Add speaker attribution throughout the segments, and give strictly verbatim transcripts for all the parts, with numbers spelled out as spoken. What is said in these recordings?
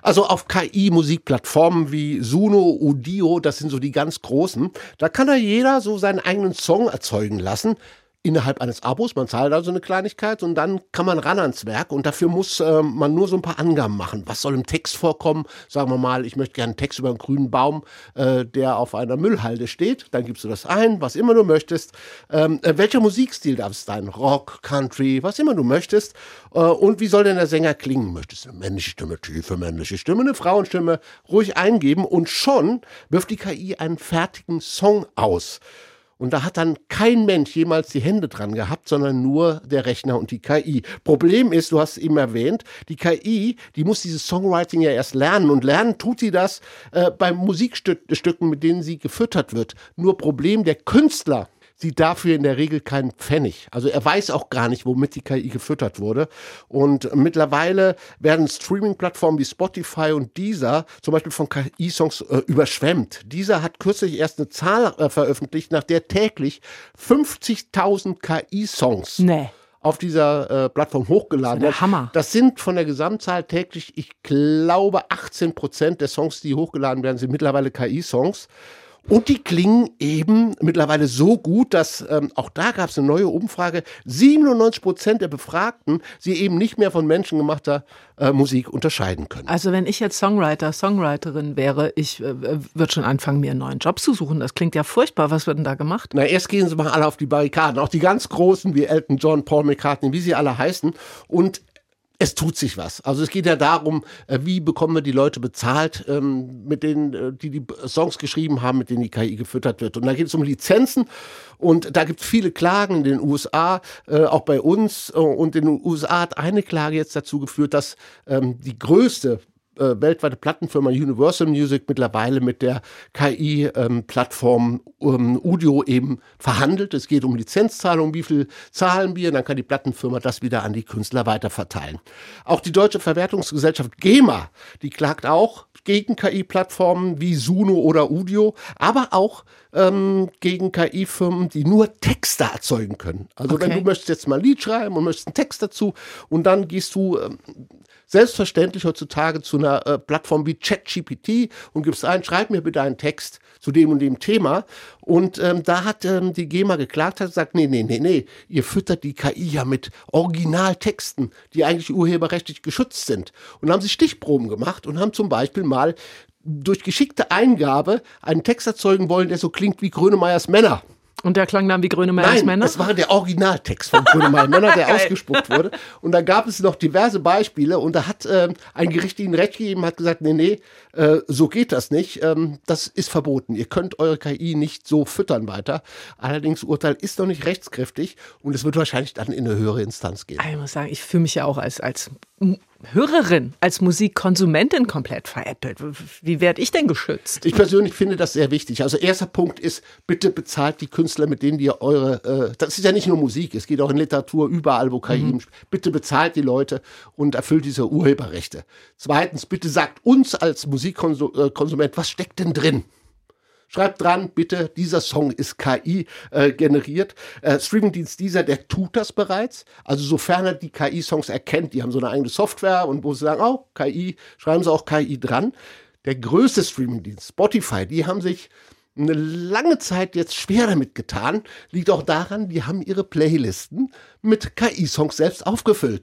Speaker 1: Also auf K I-Musikplattformen wie Suno, Udio, das sind so die ganz großen, da kann ja jeder so seinen eigenen Song erzeugen lassen. Innerhalb eines Abos, man zahlt also eine Kleinigkeit und dann kann man ran ans Werk und dafür muss äh, man nur so ein paar Angaben machen. Was soll im Text vorkommen? Sagen wir mal, ich möchte gerne einen Text über einen grünen Baum, äh, der auf einer Müllhalde steht. Dann gibst du das ein, was immer du möchtest. Ähm, äh, welcher Musikstil darf es sein? Rock, Country, was immer du möchtest. Äh, und wie soll denn der Sänger klingen? Möchtest du eine männliche Stimme, tiefe männliche Stimme, eine Frauenstimme? Ruhig eingeben und schon wirft die K I einen fertigen Song aus. Und da hat dann kein Mensch jemals die Hände dran gehabt, sondern nur der Rechner und die K I. Problem ist, du hast es eben erwähnt, die K I, die muss dieses Songwriting ja erst lernen. Und lernen tut sie das äh, bei Musikstücken, mit denen sie gefüttert wird. Nur Problem, der Künstler sieht dafür in der Regel keinen Pfennig. Also er weiß auch gar nicht, womit die K I gefüttert wurde. Und mittlerweile werden Streaming-Plattformen wie Spotify und Deezer zum Beispiel von K I-Songs äh, überschwemmt. Deezer hat kürzlich erst eine Zahl äh, veröffentlicht, nach der täglich fünfzigtausend K I-Songs
Speaker 2: nee.
Speaker 1: auf dieser äh, Plattform hochgeladen
Speaker 2: werden. Das ist der Hammer.
Speaker 1: Das sind von der Gesamtzahl täglich, ich glaube, achtzehn Prozent der Songs, die hochgeladen werden, sind mittlerweile K I-Songs. Und die klingen eben mittlerweile so gut, dass ähm, auch da gab es eine neue Umfrage, siebenundneunzig Prozent der Befragten sie eben nicht mehr von menschengemachter äh, Musik unterscheiden können.
Speaker 2: Also wenn ich jetzt Songwriter, Songwriterin wäre, ich äh, würde schon anfangen, mir einen neuen Job zu suchen. Das klingt ja furchtbar. Was wird denn da gemacht?
Speaker 1: Na, erst gehen sie mal alle auf die Barrikaden, auch die ganz Großen wie Elton John, Paul McCartney, wie sie alle heißen. Und es tut sich was. Also es geht ja darum, wie bekommen wir die Leute bezahlt, mit denen, die die Songs geschrieben haben, mit denen die K I gefüttert wird. Und da geht es um Lizenzen und da gibt es viele Klagen in den U S A, auch bei uns. Und in den U S A hat eine Klage jetzt dazu geführt, dass die größte Äh, weltweite Plattenfirma Universal Music mittlerweile mit der K I-Plattform ähm, Udio eben verhandelt. Es geht um Lizenzzahlung, wie viel zahlen wir, dann kann die Plattenfirma das wieder an die Künstler weiterverteilen. Auch die deutsche Verwertungsgesellschaft GEMA, die klagt auch gegen K I-Plattformen wie Suno oder Udio, aber auch ähm, gegen K I-Firmen, die nur Texte erzeugen können. Also
Speaker 2: okay.
Speaker 1: wenn du möchtest jetzt mal ein Lied schreiben und möchtest einen Text dazu und dann gehst du ähm, selbstverständlich heutzutage zu einer äh, Plattform wie ChatGPT und gibst ein, schreib mir bitte einen Text zu dem und dem Thema. Und ähm, da hat ähm, die GEMA geklagt, hat gesagt, nee, nee, nee, nee, ihr füttert die K I ja mit Originaltexten, die eigentlich urheberrechtlich geschützt sind. Und haben sie Stichproben gemacht und haben zum Beispiel mal durch geschickte Eingabe einen Text erzeugen wollen, der so klingt wie Grönemeyers Männer.
Speaker 2: Und der klang dann wie Grönemeyers
Speaker 1: Nein,
Speaker 2: Männer?
Speaker 1: das war der Originaltext von Grönemeyers Männer, der ausgespuckt wurde. Und da gab es noch diverse Beispiele und da hat ähm, ein Gericht ihnen recht gegeben, hat gesagt, nee, nee, äh, so geht das nicht. Ähm, das ist verboten. Ihr könnt eure K I nicht so füttern weiter. Allerdings, Urteil ist noch nicht rechtskräftig und es wird wahrscheinlich dann in eine höhere Instanz gehen.
Speaker 2: Ich muss sagen, ich fühle mich ja auch als, als Hörerin, als Musikkonsumentin komplett veräppelt. Wie werde ich denn geschützt?
Speaker 1: Ich persönlich finde das sehr wichtig. Also erster Punkt ist, bitte bezahlt die Künstler, mit denen ihr eure, äh, das ist ja nicht nur Musik, es geht auch in Literatur, überall, wo K I, mhm. bitte bezahlt die Leute und erfüllt diese Urheberrechte. Zweitens, bitte sagt uns als Musikkonsument, was steckt denn drin? Schreibt dran, bitte, dieser Song ist K I äh, generiert. Äh, Streamingdienst Deezer, der tut das bereits. Also sofern er die K I-Songs erkennt, die haben so eine eigene Software und wo sie sagen, oh, K I, schreiben sie auch K I dran. Der größte Streamingdienst, Spotify, die haben sich eine lange Zeit jetzt schwer damit getan. Liegt auch daran, die haben ihre Playlisten mit K I-Songs selbst aufgefüllt.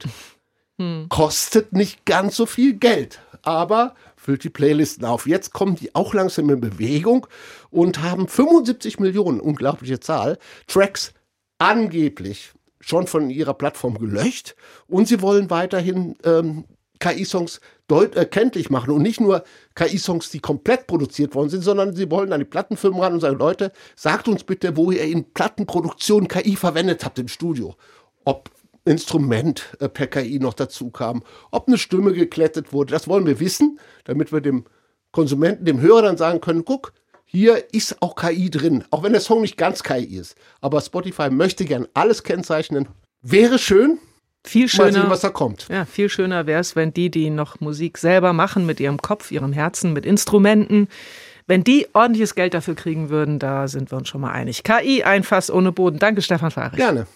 Speaker 1: Hm. Kostet nicht ganz so viel Geld, aber füllt die Playlisten auf. Jetzt kommen die auch langsam in Bewegung und haben fünfundsiebzig Millionen, unglaubliche Zahl, Tracks angeblich schon von ihrer Plattform gelöscht und sie wollen weiterhin ähm, K I-Songs deut- äh, kenntlich machen und nicht nur K I-Songs, die komplett produziert worden sind, sondern sie wollen an die Plattenfirmen ran und sagen, Leute, sagt uns bitte, wo ihr in Plattenproduktion K I verwendet habt im Studio. Ob Instrument äh, per K I noch dazu kam, ob eine Stimme geklettet wurde, das wollen wir wissen, damit wir dem Konsumenten, dem Hörer dann sagen können, guck, hier ist auch K I drin, auch wenn der Song nicht ganz K I ist. Aber Spotify möchte gern alles kennzeichnen. Wäre schön,
Speaker 2: viel schöner,
Speaker 1: mal sehen, was da kommt.
Speaker 2: Ja, viel schöner wäre es, wenn die, die noch Musik selber machen, mit ihrem Kopf, ihrem Herzen, mit Instrumenten, wenn die ordentliches Geld dafür kriegen würden, da sind wir uns schon mal einig. K I, ein Fass ohne Boden. Danke, Stefan Fahrich.
Speaker 1: Gerne.